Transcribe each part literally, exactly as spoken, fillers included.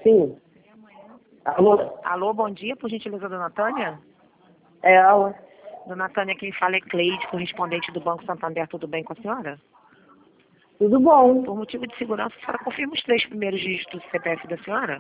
Sim. Alô? Alô, bom dia, por gentileza, dona Tânia? É ela. Dona Tânia, quem fala é Cleide, correspondente do Banco Santander, tudo bem com a senhora? Tudo bom? Por motivo de segurança, a senhora confirma os três primeiros dígitos do C P F da senhora?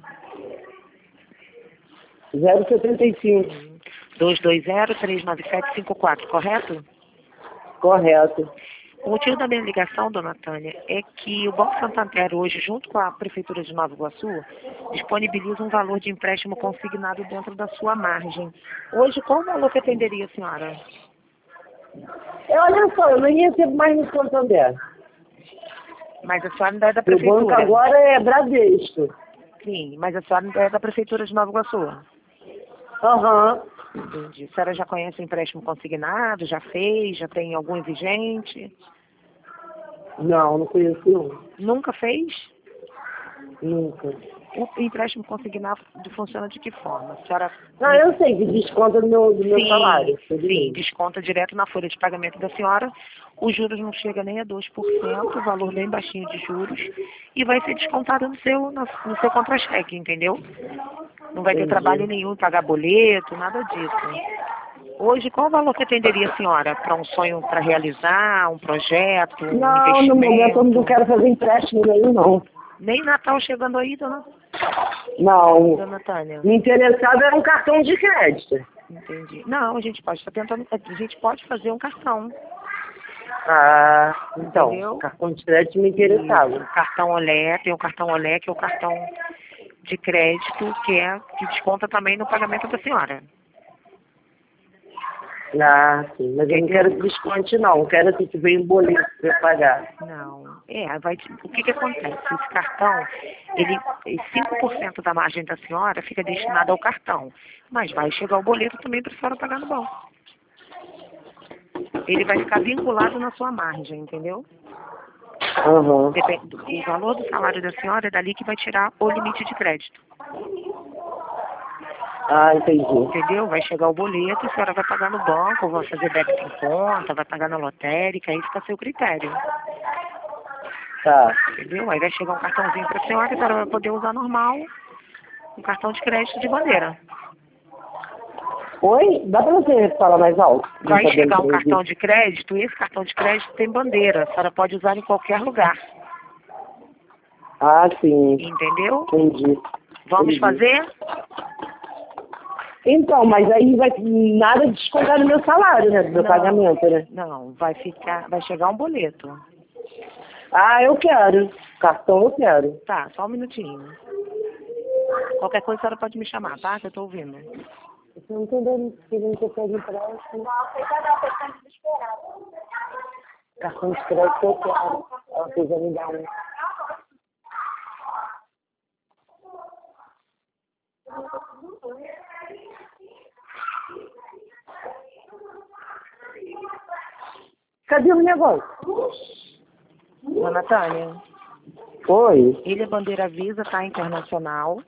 zero setenta e cinco. dois dois zero, três nove sete cinco quatro, correto? Correto. O motivo da minha ligação, dona Tânia, é que o Banco Santander hoje, junto com a Prefeitura de Nova Iguaçu, disponibiliza um valor de empréstimo consignado dentro da sua margem. Hoje, qual o valor que atenderia a senhora? É, olha só, eu nem recebo mais no Santander. Mas a senhora não é da O banco Prefeitura? agora é Bradesco. Sim, mas a senhora não é da Prefeitura de Nova Iguaçu? Aham. Entendi. A senhora já conhece o empréstimo consignado? Já fez? Já tem algum exigente? Não, não conheço não. Nunca fez? Nunca. O empréstimo consignado funciona de que forma? A senhora... Não, eu sei que desconta do meu, do meu Sim, salário. tudo sim, bem. desconta direto na folha de pagamento da senhora. Os juros não chega nem a dois por cento, o valor bem baixinho de juros, e vai ser descontado no seu, no, no seu contra-cheque, entendeu? Não vai ter Entendi. trabalho nenhum em pagar boleto, nada disso. Hoje, qual o valor que atenderia a senhora para um sonho para realizar, um projeto, um Não, no momento eu não investimento? quero fazer empréstimo nenhum, não. Nem Natal chegando aí, dona, Não. dona Tânia. Me interessava era um cartão de crédito. Entendi. Não, a gente pode estar tentando, a gente pode fazer um cartão. Ah, então, Entendeu? cartão de crédito me O interessava. cartão Olé, tem o cartão Olé, que é o cartão de crédito, que é que desconta também no pagamento da senhora. Ah, sim, mas eu não quero que desconte não, eu quero que venha um boleto para eu pagar. Não. É, vai, o que que acontece? Esse cartão, ele, cinco por cento da margem da senhora fica destinado ao cartão, mas vai chegar o boleto também para a senhora pagar no banco. Ele vai ficar vinculado na sua margem, entendeu? Aham. Depende, do- o valor do salário da senhora é dali que vai tirar o limite de crédito. Ah, entendi. Entendeu? Vai chegar o boleto, a senhora vai pagar no banco, vai fazer débito em conta, vai pagar na lotérica, aí fica a seu critério. Tá. Entendeu? Aí vai chegar um cartãozinho para a senhora, a senhora vai poder usar normal, um cartão de crédito de bandeira. Oi? Dá para você falar mais alto? Não Vai tá chegar dentro um do cartão ouvido. de crédito, e esse cartão de crédito tem bandeira, a senhora pode usar em qualquer lugar. Ah, sim. Entendeu? Entendi. Vamos Entendi. fazer? Então, mas aí vai nada descontar no meu salário, né? Do meu Não. pagamento, né? Não, vai ficar, vai chegar um boleto. Ah, eu quero. Cartão eu quero. Tá, só um minutinho. Qualquer coisa a senhora pode me chamar, tá? Que eu tô ouvindo. Você não entendeu que não você pede empréstimo? Não, aceita não, você está desesperado. Cartão de crédito eu quero. Ela precisa me dar um. Cadê o negócio? Dona Tânia, Oi. ele é bandeira Visa, tá? Internacional.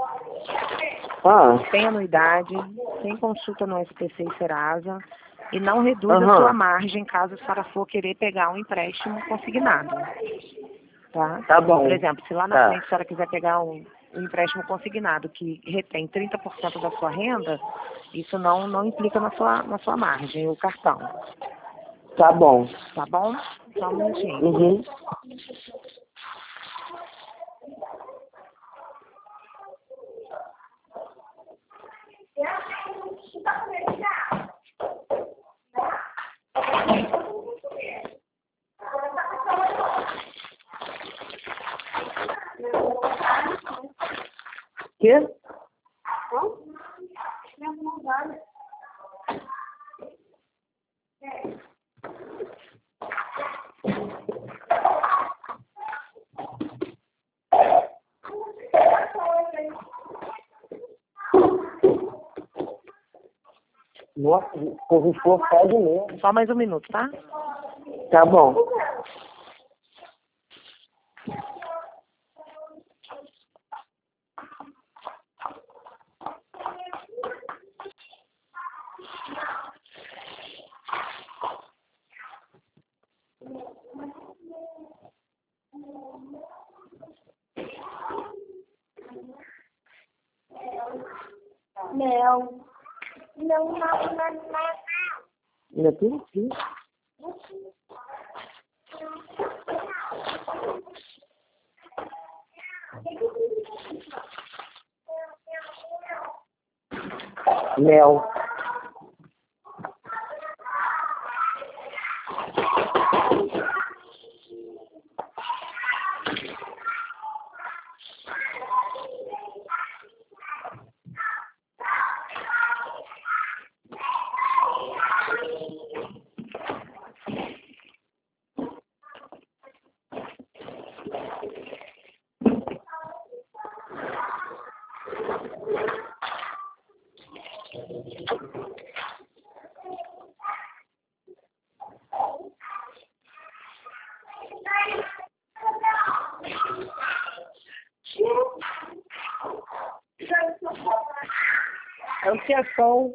Ah. Tem anuidade, tem consulta no S P C e Serasa. E não reduz a Aham. sua margem caso a senhora for querer pegar um empréstimo consignado. Tá? Tá bom. Por exemplo, se lá na Tá. frente a senhora quiser pegar um, um empréstimo consignado que retém trinta por cento da sua renda, isso não, não implica na sua, na sua margem, o cartão. Tá bom. Tá bom? Só um minutinho. Uhum. Quê? Nossa, o povo for pede mesmo. Só mais um minuto, tá? Tá bom. Mel. Não, não, não, não. Ainda tem aqui. Mel. É o que é som.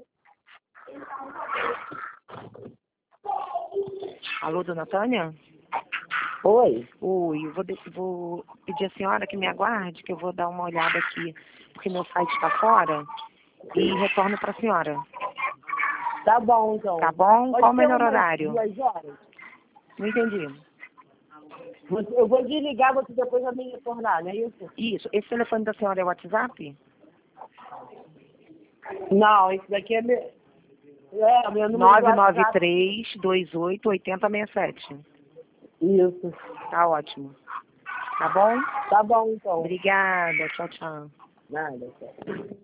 Alô, dona Tânia? Oi. Oi, eu vou, de- vou pedir à senhora que me aguarde, que eu vou dar uma olhada aqui, porque meu site está fora, e retorno para a senhora. Tá bom, então. Tá bom? Pode Qual o ser melhor umas horário? duas horas? Não entendi. Você- Eu vou desligar, você depois vai me retornar, não é isso? Isso, esse telefone da senhora é o WhatsApp? Não, esse daqui é meu... É, meu número do nove nove WhatsApp. três, dois oito, oito zero seis sete. Isso. Tá ótimo. Tá bom? Tá bom, então. Obrigada. Tchau, tchau. Nada, tchau.